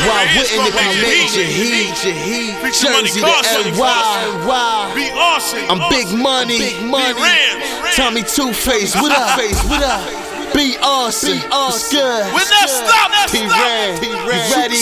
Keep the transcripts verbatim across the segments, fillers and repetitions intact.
Why wouldn't it be Major Heat? Jersey to N Y. I'm Big Money. Tommy Two-Face. What up? What up? Be awesome. What's good? We're not stopping. P-Ran. You ready?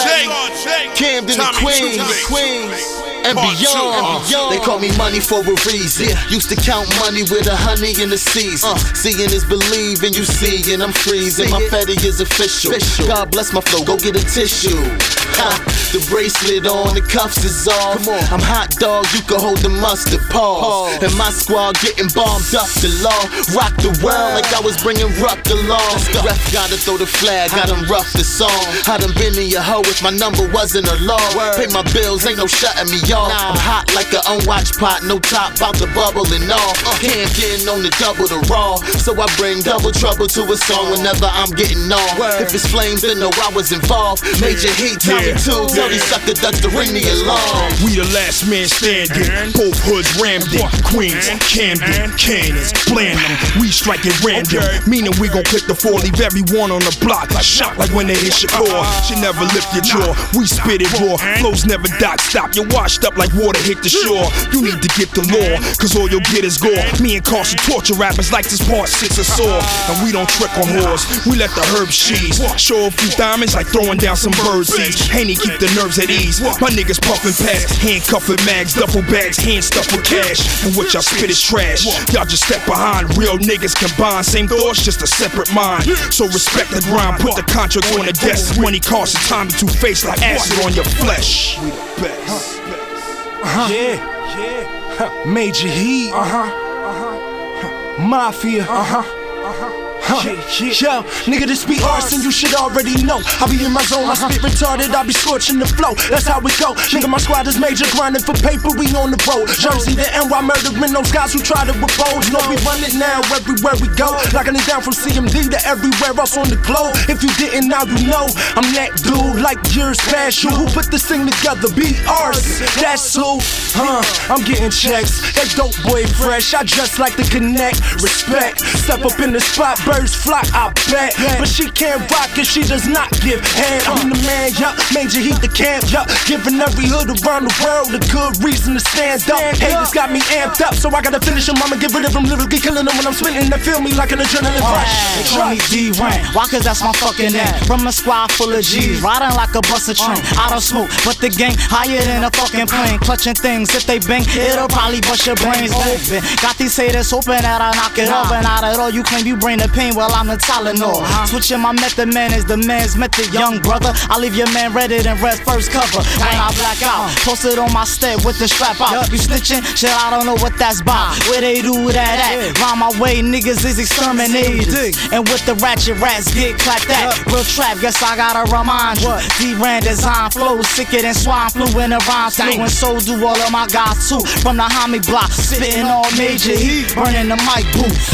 Camden and Queens. Queens. And beyond. They call me money for a reason. Used to count money with a honey in the season. Seeing is believing, you see, and I'm freezing. My fetty is official. God bless my flow, go get a tissue. Ha, the bracelet on, the cuffs is off. I'm hot dog, you can hold the mustard paws. And my squad getting bombed up the law. Rock the world like I was bringing Ruck along. Ref gotta throw the flag, I done rough the song. I done been in your hoe if my number wasn't a law. Pay my bills, ain't no shutting me off. I'm hot like an unwatched pot, no top, bout to bubble and all. Can't get on the double the raw, so I bring double trouble to a song whenever I'm getting on. If it's flames, then know I was involved. Major Heat, Tommy Two, tell these sucker ducks to ring me along. We the last man standing, both hoods rammed in. Queens, Camden, cannons, bland them. We strike at random, meaning we gon' click the four, leave everyone on the block. Shot like when they hit your core. She never lift your jaw, we spit it raw. Flows never dock stop, you're washed up like water hit the shore. You need to get the law, cause all you'll get is gore. Me and Carson torture rappers like this part six a saw. And we don't trick on whores, we let the herbs cheese. Show a few diamonds like throwing down some bird seeds. Haney keep the nerves at ease. My niggas puffin' past, handcuffin' mags, duffel bags, hand stuffed with cash. And what y'all spit is trash. Y'all just step behind, real niggas combine. Same thoughts, just a separate mind. So respect the grind, put the contract on the desk. Money Carson, Tommy Two-Face like acid on your flesh. We the best. Uh-huh. Yeah, yeah. Huh. Major Heat. Uh huh. Uh huh. Mafia. Uh huh. Uh huh. Huh. Yeah, yeah. Yo, nigga, this be arson, you should already know. I be in my zone, I spit retarded, I be scorching the flow. That's how we go. Nigga, my squad is major, grinding for paper, we on the road. Jersey to N Y, murdering those guys who try to repose. No, we run it now everywhere we go. Locking it down from C M D to everywhere else on the globe. If you didn't, now you know. I'm that dude, like you're special. Who put this thing together? Be arson, that's who. Huh, I'm getting checks. That dope boy fresh, I just like to connect. Respect, step up in the spot, birds flock, I bet. But she can't rock if she does not give head. I'm the man, yup, Major Heat the camp, yup. Giving every hood around the world a good reason to stand up. Haters got me amped up, so I gotta finish them. I'ma get rid of them, literally killing them when I'm spitting. They feel me like an adrenaline rush. They call me D-Ran, why? Cause that's my fucking name. From a squad full of G's, riding like a bus of train. I don't smoke, but the gang higher than a fucking plane. Clutching things, if they bang, it'll probably bust your brains open. Got these haters hoping that I knock it off. And not at all, you claim you bring the pain, well I'm the Tylenol. Switching my method, man, is the man's method, young brother. I leave your man ready and red first cover. When I black out, posted on my step with the strap out. You snitching? Shit, I don't know what that's about. Where they do that at? Round my way, niggas is exterminators. And with the ratchet rats get clapped at. Real trap, guess I gotta remind you. D-Ran design flow sicker than swine flu in the rhymes flu. And so do all of my guys too. From the homie block, spitting all Major Heat, burning the mic booth.